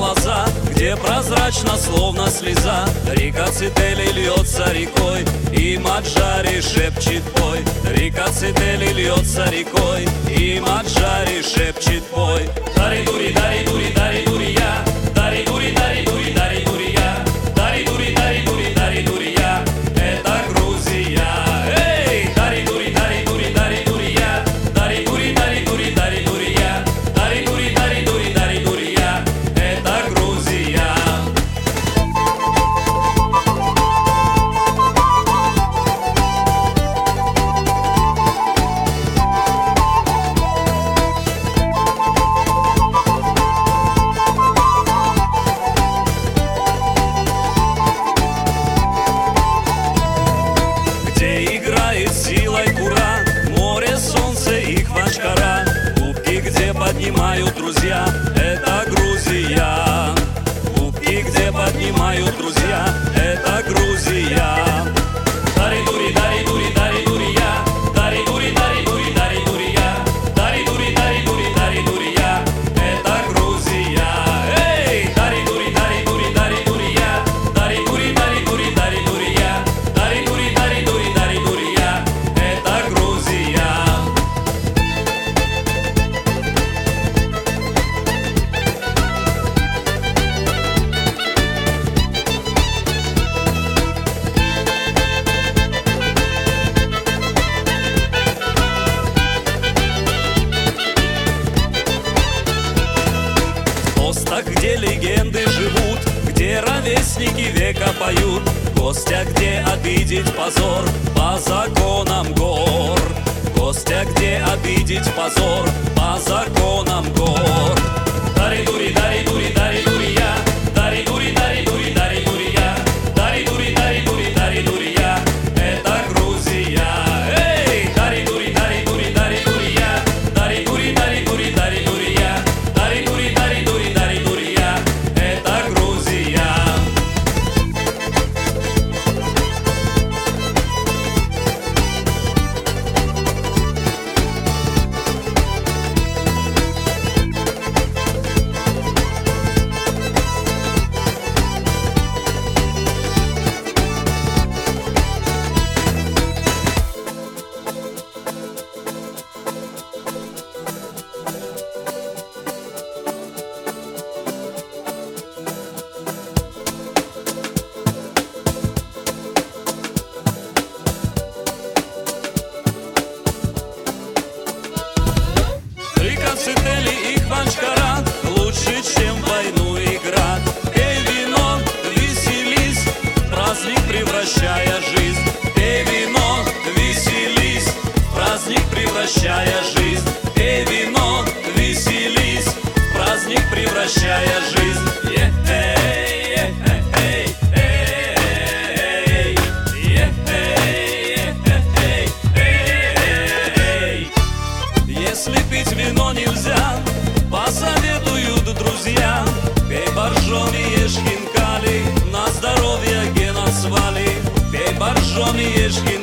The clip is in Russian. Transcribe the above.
глаза, где прозрачно, словно слеза, река Цители льется рекой, и Маджари шепчет пой. Река Цители льется рекой, и Маджари шепчет пой. Дари-дури, дари-дури, дари-дури я, дари-дури, дари-дури, дари-дури я, дари-дури, дари-дури, дари-дури я, это Грузия. Эй, дари-дури, дари-дури, дари-дури я, дари-дури, дари-дури, дари-дури я, дари-дури, дари-дури, дари-дури я, это Грузия. Где играет силой кура, море, солнце и хванчкара, кубки, где поднимают друзья, это Грузия. Кубки, где поднимают друзья, это Грузия. Дари-дури, дари-дури, дари-дури я, дари-дури, дари-дури, дари-дури я, дари-дури, дари-дури, дари-дури я, это Грузия. Эй, дари-дури, дари-дури, дари-дури я, дари-дури, дари-дури, дари-дури я, дари-дури, дари-дури, дари-дури я, это Грузия. Коста, где легенды живут, где ровесники века поют, Костя, где обидеть позор по законам гор, Костя, где обидеть позор по законам гор. Дари-дури, дари-дури, дари-дури я, дари-дури, дари-дури, дари-дури я, дари-дури, дари-дури, дари-дури я, это Грузия. Эй, дари-дури, дари-дури, дари-дури я, дари-дури, дари-дури, дари-дури я, дари-дури, дари-дури, дари-дури я, это Грузия. Река Цители и хванчкара лучше, чем в войну играть. Пей вино, веселись, в праздник превращая жизнь. Пей вино, веселись, в праздник превращая жизнь. Пей вино, веселись, в праздник превращая жизнь. Если пить вино нельзя, посоветуют друзья, пей боржоми, ешь хинкали, на здоровье гена свали. Пей боржоми, ешь хинкали.